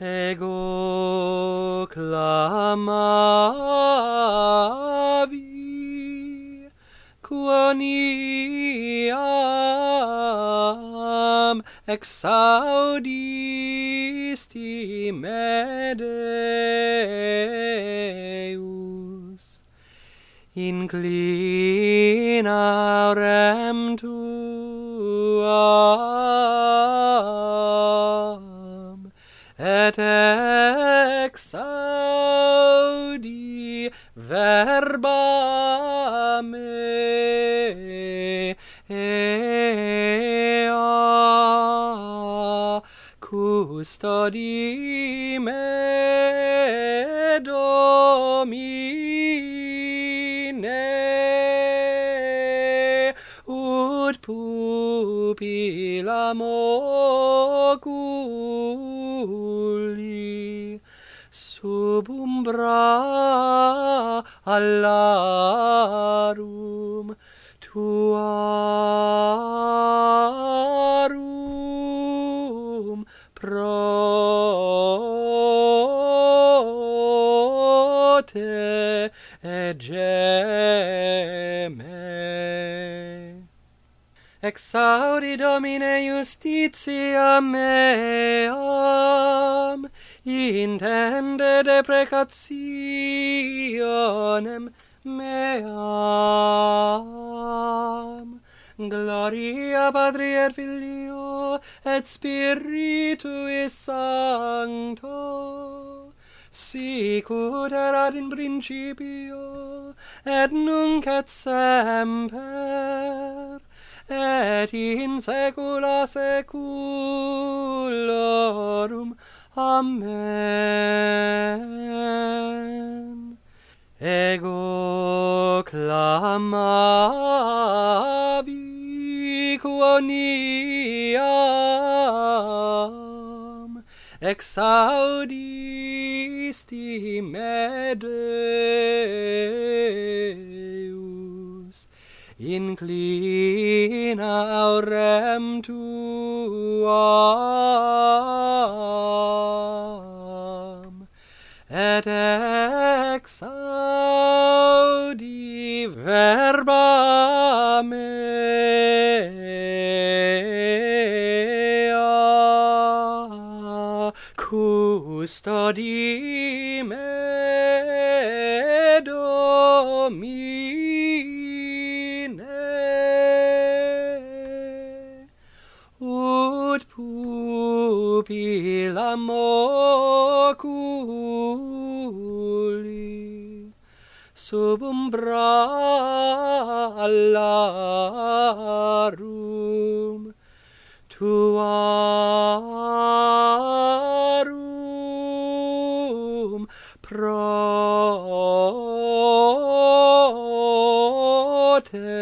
ego clamavi quoniam exaudisti me Deus, inclina orem tuam, et exaudi verba me, ea custodi me Domine, ut pupillam oculi sub umbra alarum tuarum protegeme. Exaudi Domine justitiam meam, intende deprecationem meam. Gloria Patri et Filio et Spiritui Sancto, sicut erat in principio et nunc et semper et in saecula saeculorum. Amen. Ego clamavi quoniam exaudisti me Deus, inclina orem tuam, et exaudi verba mea, custodi me Domine, ut pupillam oculi sub umbra alarum tuarum protegeme.